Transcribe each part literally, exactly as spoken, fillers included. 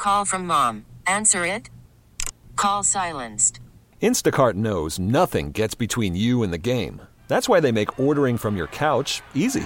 Call from mom. Answer it. Call silenced. Instacart knows nothing gets between you and the game. That's why they make ordering from your couch easy.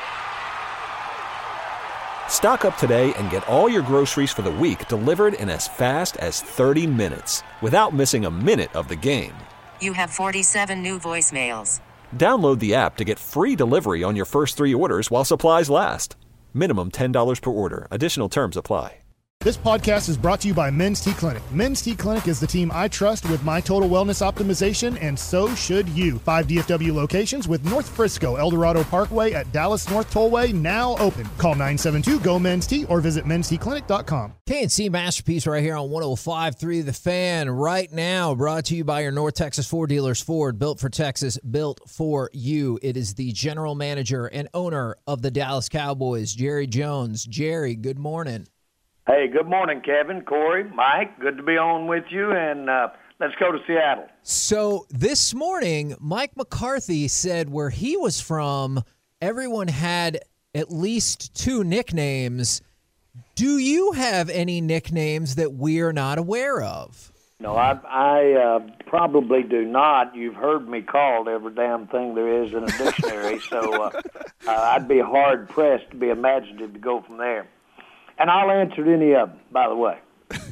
Stock up today and get all your groceries for the week delivered in as fast as thirty minutes without missing a minute of the game. You have forty-seven new voicemails. Download the app to get free delivery on your first three orders while supplies last. Minimum ten dollars per order. Additional terms apply. This podcast is brought to you by Men's T Clinic. Men's T Clinic is the team I trust with my total wellness optimization, and so should you. Five D F W locations with North Frisco, El Dorado Parkway at Dallas North Tollway now open. Call nine seven two, G O, Men's T or visit mens t clinic dot com. K and C Masterpiece right here on one oh five point three The Fan right now, brought to you by your North Texas Ford dealers. Ford, built for Texas, built for you. It is the general manager and owner of the Dallas Cowboys, Jerry Jones. Jerry, good morning. Hey, good morning, Kevin, Corey, Mike. Good to be on with you, and uh, let's go to Seattle. So this morning, Mike McCarthy said where he was from, everyone had at least two nicknames. Do you have any nicknames that we're not aware of? No, I, I uh, probably do not. You've heard me called every damn thing there is in a dictionary, so uh, uh, I'd be hard-pressed to be imaginative to go from there. And I'll answer any of them, by the way.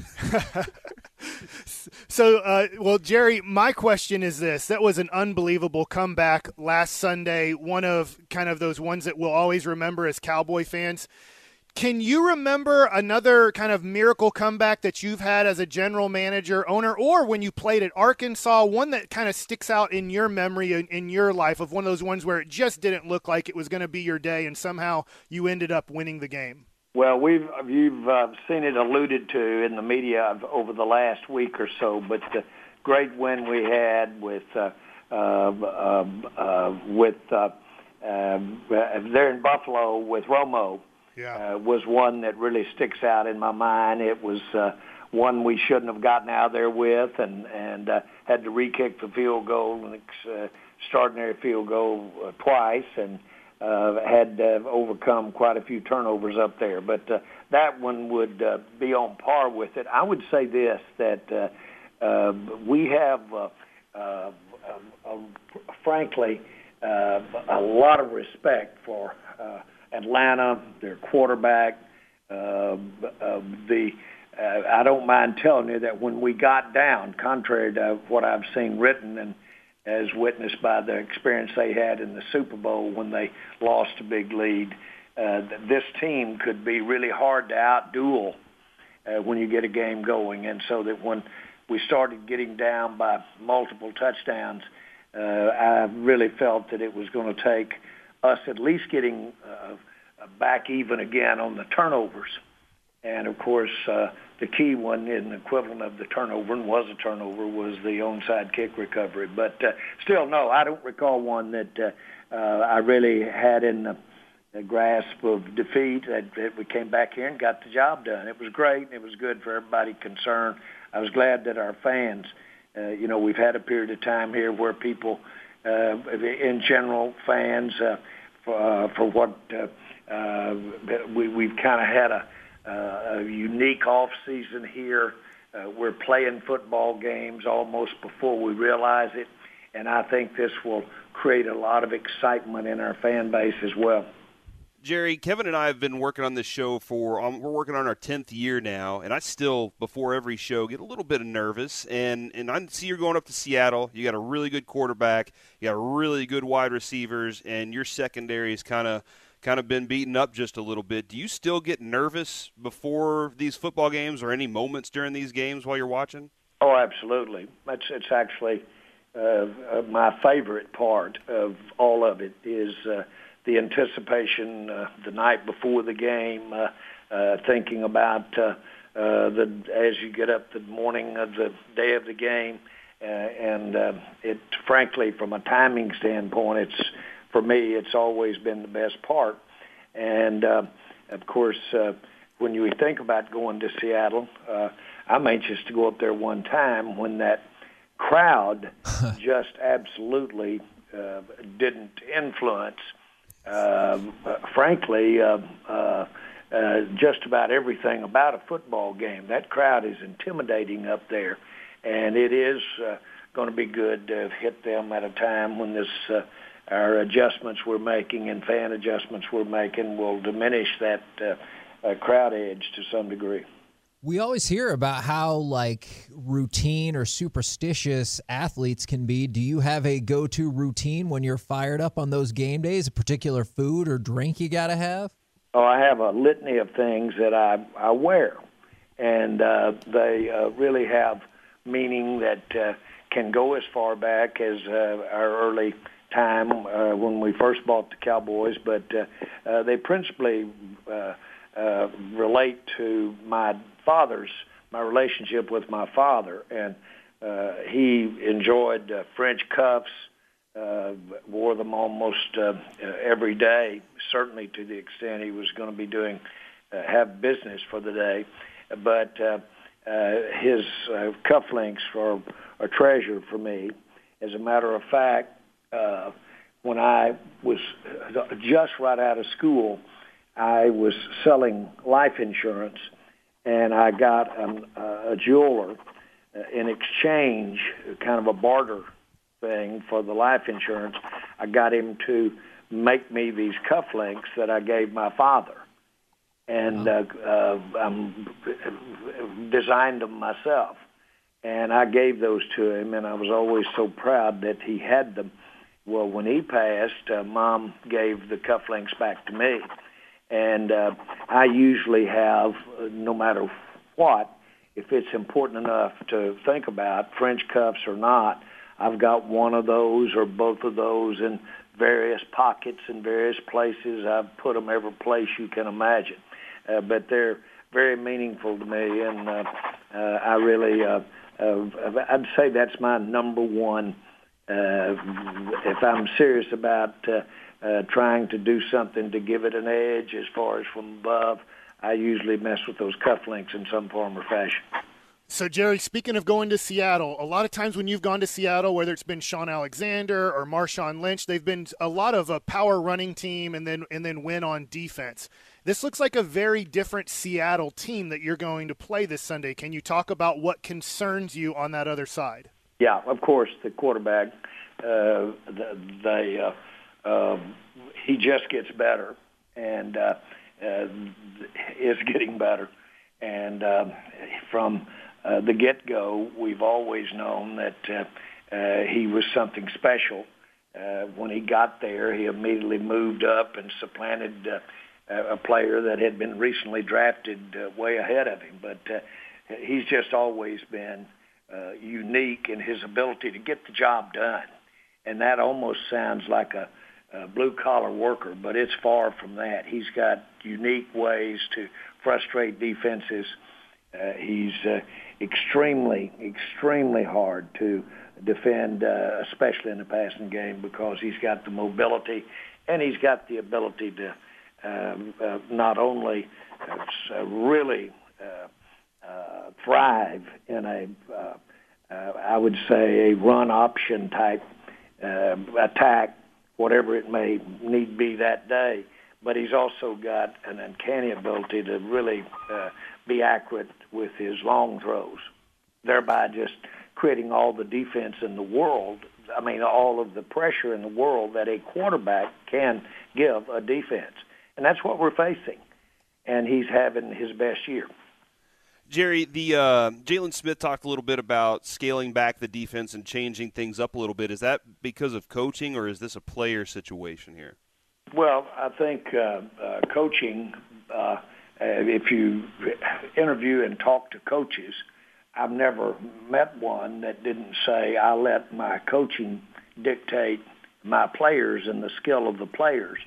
So, uh, well, Jerry, my question is this. That was an unbelievable comeback last Sunday, one of kind of those ones that we'll always remember as Cowboy fans. Can you remember another kind of miracle comeback that you've had as a general manager, owner, or when you played at Arkansas, one that kind of sticks out in your memory, in, in your life, of one of those ones where it just didn't look like it was going to be your day and somehow you ended up winning the game? Well, we've you've uh, seen it alluded to in the media over the last week or so, but the great win we had with uh, uh, uh, uh, with uh, uh, there in Buffalo with Romo yeah. uh, was one that really sticks out in my mind. It was uh, one we shouldn't have gotten out there with, and and uh, had to re-kick the field goal, an uh, extraordinary field goal uh, twice, and. Uh, had uh, overcome quite a few turnovers up there. But uh, that one would uh, be on par with it. I would say this, that uh, uh, we have, uh, uh, uh, frankly, uh, a lot of respect for uh, Atlanta, their quarterback. Uh, uh, the uh, I don't mind telling you that when we got down, contrary to what I've seen written and as witnessed by the experience they had in the Super Bowl when they lost a big lead, uh, this team could be really hard to outduel uh, when you get a game going. And so that when we started getting down by multiple touchdowns, uh, I really felt that it was going to take us at least getting uh, back even again on the turnovers. And, of course, uh, the key one in the equivalent of the turnover, and was a turnover, was the onside kick recovery. But uh, still, no, I don't recall one that uh, uh, I really had in the, the grasp of defeat. That, that we came back here and got the job done. It was great. It was good for everybody concerned. I was glad that our fans, uh, you know, we've had a period of time here where people, uh, in general, fans, uh, for, uh, for what uh, uh, we, we've kind of had a, Uh, a unique off season here. Uh, we're playing football games almost before we realize it, and I think this will create a lot of excitement in our fan base as well. Jerry, Kevin and I have been working on this show for, um, we're working on our tenth year now, and I still, before every show, get a little bit nervous. And, and I see you're going up to Seattle. You got a really good quarterback. You got really good wide receivers, and your secondary is kind of kind of been beaten up just a little bit. Do you still get nervous before these football games or any moments during these games while you're watching? Oh, absolutely. It's, it's actually uh, my favorite part of all of it is uh, the anticipation uh, the night before the game, uh, uh, thinking about uh, uh, the as you get up the morning of the day of the game. Uh, and uh, it, frankly, from a timing standpoint, it's for me, it's always been the best part. And, uh, of course, uh, when you think about going to Seattle, uh, I'm anxious to go up there one time when that crowd just absolutely uh, didn't influence, uh, frankly, uh, uh, uh, just about everything about a football game. That crowd is intimidating up there, and it is uh, going to be good to hit them at a time when this uh, our adjustments we're making and fan adjustments we're making will diminish that uh, uh, crowd edge to some degree. We always hear about how, like, routine or superstitious athletes can be. Do you have a go-to routine when you're fired up on those game days, a particular food or drink you got to have? Oh, I have a litany of things that I, I wear, and uh, they uh, really have meaning that uh, can go as far back as uh, our early time uh, when we first bought the Cowboys, but uh, uh, they principally uh, uh, relate to my father's, my relationship with my father, and uh, he enjoyed uh, French cuffs, uh, wore them almost uh, every day, certainly to the extent he was going to be doing, uh, have business for the day, but uh, uh, his uh, cufflinks are a treasure for me. As a matter of fact, Uh, when I was just right out of school, I was selling life insurance, and I got um, a jeweler uh, in exchange, kind of a barter thing for the life insurance. I got him to make me these cufflinks that I gave my father, and uh, uh, I designed them myself, and I gave those to him, and I was always so proud that he had them. Well, when he passed, uh, Mom gave the cufflinks back to me. And uh, I usually have, uh, no matter what, if it's important enough to think about, French cuffs or not, I've got one of those or both of those in various pockets in various places. I've put them every place you can imagine. Uh, but they're very meaningful to me, and uh, uh, I really, uh, uh, I'd say that's my number one. Uh, if I'm serious about uh, uh, trying to do something to give it an edge as far as from above, I usually mess with those cufflinks in some form or fashion. So, Jerry, speaking of going to Seattle, a lot of times when you've gone to Seattle, whether it's been Sean Alexander or Marshawn Lynch, they've been a lot of a power running team and then and then win on defense. This looks like a very different Seattle team that you're going to play this Sunday. Can you talk about what concerns you on that other side? Yeah, of course, the quarterback, uh, they, uh, uh, he just gets better and uh, uh, is getting better. And uh, from uh, the get-go, we've always known that uh, uh, he was something special. Uh, when he got there, he immediately moved up and supplanted uh, a player that had been recently drafted uh, way ahead of him. But uh, he's just always been Uh, unique in his ability to get the job done. And that almost sounds like a, a blue-collar worker, but it's far from that. He's got unique ways to frustrate defenses. Uh, he's uh, extremely, extremely hard to defend, uh, especially in the passing game, because he's got the mobility and he's got the ability to um, uh, not only uh, really uh, Uh, thrive in a, uh, uh, I would say, a run option type uh, attack, whatever it may need be that day. But he's also got an uncanny ability to really uh, be accurate with his long throws, thereby just creating all the defense in the world. I mean, all of the pressure in the world that a quarterback can give a defense. And that's what we're facing. And he's having his best year. Jerry, the uh, Jalen Smith talked a little bit about scaling back the defense and changing things up a little bit. Is that because of coaching, or is this a player situation here? Well, I think uh, uh, coaching, uh, if you interview and talk to coaches, I've never met one that didn't say, I let my coaching dictate my players and the skill of the players.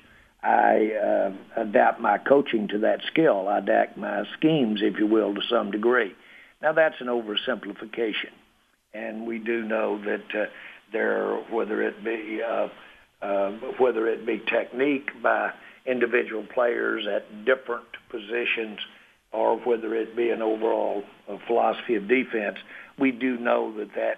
I uh, adapt my coaching to that skill. I adapt my schemes, if you will, to some degree. Now, that's an oversimplification, and we do know that uh, there, whether it be uh, uh, whether it be technique by individual players at different positions, or whether it be an overall uh, philosophy of defense, we do know that that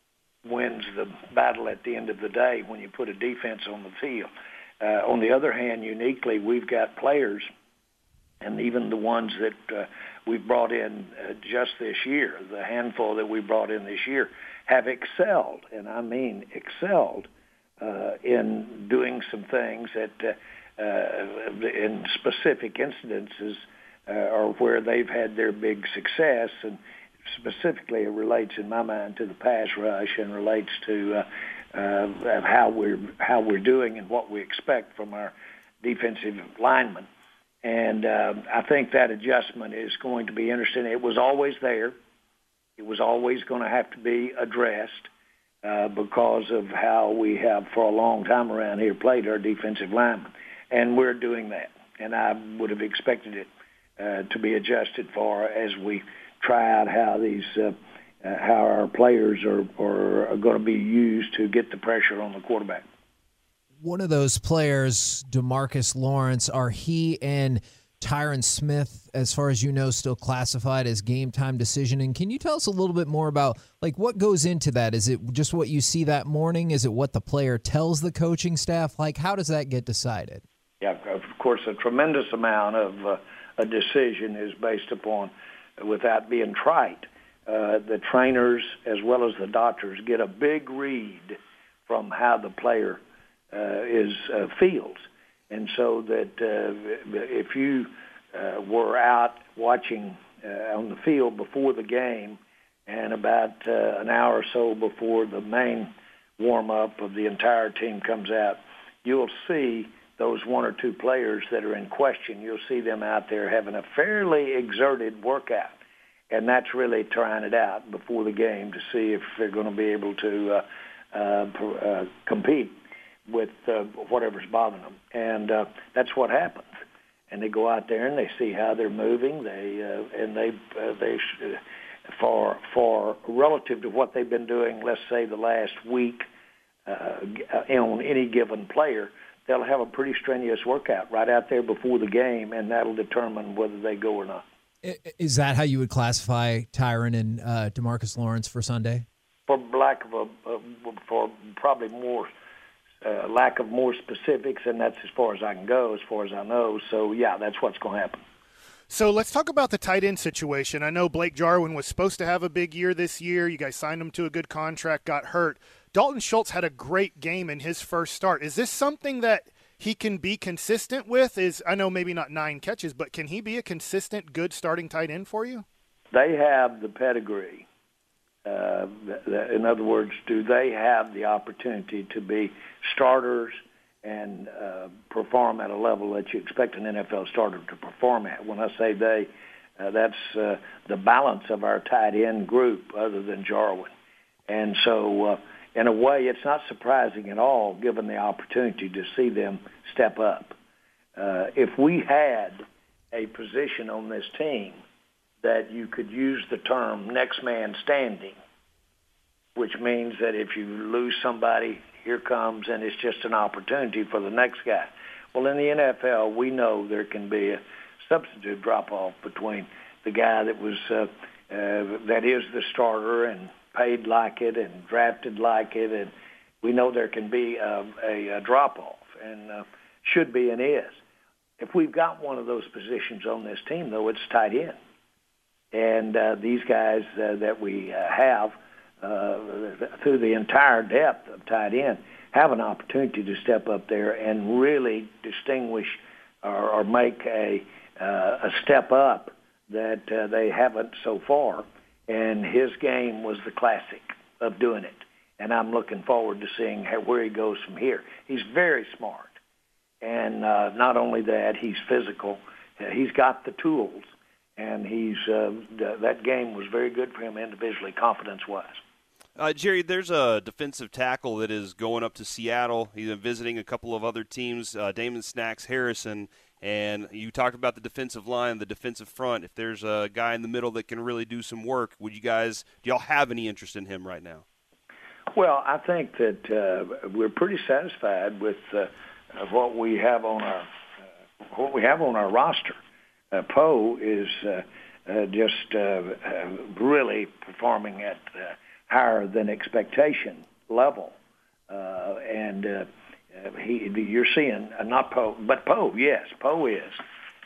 wins the battle at the end of the day when you put a defense on the field. Uh, on the other hand, uniquely, we've got players and even the ones that uh, we've brought in uh, just this year, the handful that we brought in this year, have excelled, and I mean excelled, uh, in doing some things that uh, uh, in specific incidences uh, are where they've had their big success, and specifically it relates in my mind to the pass rush and relates to uh, uh, how we're how we're doing and what we expect from our defensive linemen. And uh, I think that adjustment is going to be interesting. It was always there. It was always going to have to be addressed uh, because of how we have for a long time around here played our defensive linemen. And we're doing that. And I would have expected it uh, to be adjusted for as we try out how these uh, uh, how our players are, are, are going to be used to get the pressure on the quarterback. One of those players, DeMarcus Lawrence, are he and Tyron Smith, as far as you know, still classified as game time decisioning? Can you tell us a little bit more about like what goes into that? Is it just what you see that morning? Is it what the player tells the coaching staff? Like, how does that get decided? Yeah, of course, a tremendous amount of uh, a decision is based upon, without being trite, uh, the trainers as well as the doctors get a big read from how the player uh, is uh, feels. And so that uh, if you uh, were out watching uh, on the field before the game and about uh, an hour or so before the main warm-up of the entire team comes out, you'll see those one or two players that are in question. You'll see them out there having a fairly exerted workout. And that's really trying it out before the game to see if they're going to be able to uh, uh, uh, compete with uh, whatever's bothering them. And uh, that's what happens. And they go out there and they see how they're moving. They uh, and they uh, they uh, for for relative to what they've been doing, let's say the last week uh, on any given player, they'll have a pretty strenuous workout right out there before the game, and that'll determine whether they go or not. Is that how you would classify Tyron and uh, DeMarcus Lawrence for Sunday? For lack of a, uh, for probably more. Uh, lack of more specifics, and that's as far as I can go, as far as I know. So, yeah, that's what's going to happen. So let's talk about the tight end situation. I know Blake Jarwin was supposed to have a big year this year. You guys signed him to a good contract, got hurt. Dalton Schultz had a great game in his first start. Is this something that he can be consistent with? Is I know maybe not nine catches, but can he be a consistent, good starting tight end for you? They have the pedigree. Uh, in other words, do they have the opportunity to be starters and uh, perform at a level that you expect an N F L starter to perform at? When I say they, uh, that's uh, the balance of our tight end group other than Jarwin. And so, uh, in a way, it's not surprising at all, given the opportunity to see them step up. Uh, if we had a position on this team that you could use the term next man standing, which means that if you lose somebody, here comes, and it's just an opportunity for the next guy. Well, in the N F L, we know there can be a substantive drop-off between the guy that was uh, uh, that is the starter and paid like it and drafted like it, and we know there can be a, a, a drop-off, and uh, should be and is. If we've got one of those positions on this team, though, it's tight end. And uh, these guys uh, that we uh, have uh, through the entire depth of tight end have an opportunity to step up there and really distinguish or, or make a, uh, a step up that uh, they haven't so far. And his game was the classic of doing it. And I'm looking forward to seeing how, where he goes from here. He's very smart. And uh, not only that, he's physical. Uh, he's got the tools. And he's uh, that game was very good for him individually, confidence-wise. Uh, Jerry, there's a defensive tackle that is going up to Seattle. He's been visiting a couple of other teams, uh, Damon Snacks Harrison. And you talked about the defensive line, the defensive front. If there's a guy in the middle that can really do some work, would you guys – do y'all have any interest in him right now? Well, I think that uh, we're pretty satisfied with uh, what we have on our uh, what we have on our roster. Uh, Poe is uh, uh, just uh, uh, really performing at uh, higher than expectation level, uh, and uh, he you're seeing uh, not Poe, but Poe, yes, Poe is.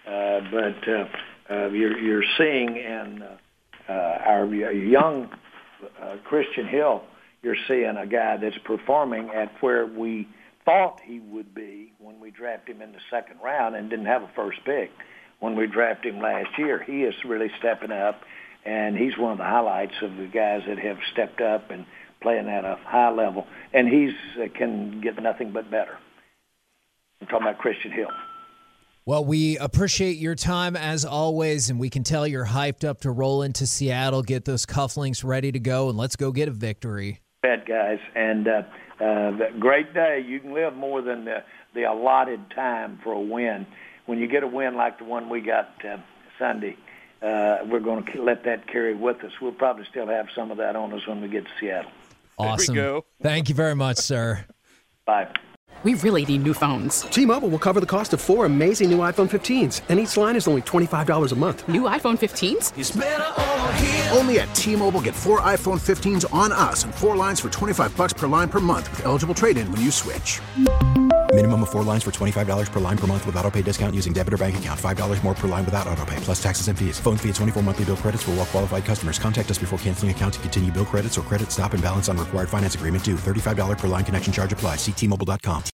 Uh, but uh, uh, you're, you're seeing in uh, uh, our young uh, Christian Hill, you're seeing a guy that's performing at where we thought he would be when we drafted him in the second round and didn't have a first pick. When we drafted him last year, he is really stepping up, and he's one of the highlights of the guys that have stepped up and playing at a high level, and he's uh, can get nothing but better. I'm talking about Christian Hill. Well, we appreciate your time as always, and we can tell you're hyped up to roll into Seattle, get those cufflinks ready to go, and let's go get a victory. Bad guys, and uh, uh, great day. You can live more than the, the allotted time for a win. When you get a win like the one we got uh, Sunday, uh, we're going to let that carry with us. We'll probably still have some of that on us when we get to Seattle. Awesome. There we go. Thank you very much, sir. Bye. We really need new phones. T-Mobile will cover the cost of four amazing new iPhone fifteens, and each line is only twenty-five dollars a month. New iPhone fifteens? It's better over here. Only at T-Mobile, get four iPhone fifteens on us and four lines for twenty-five dollars per line per month with eligible trade-in when you switch. Minimum of four lines for twenty-five dollars per line per month with autopay discount using debit or bank account. five dollars more per line without autopay, plus taxes and fees. Phone fee at twenty-four monthly bill credits for well-qualified customers. Contact us before canceling account to continue bill credits or credit stop and balance on required finance agreement due. thirty-five dollars per line connection charge applies. See T Mobile dot com.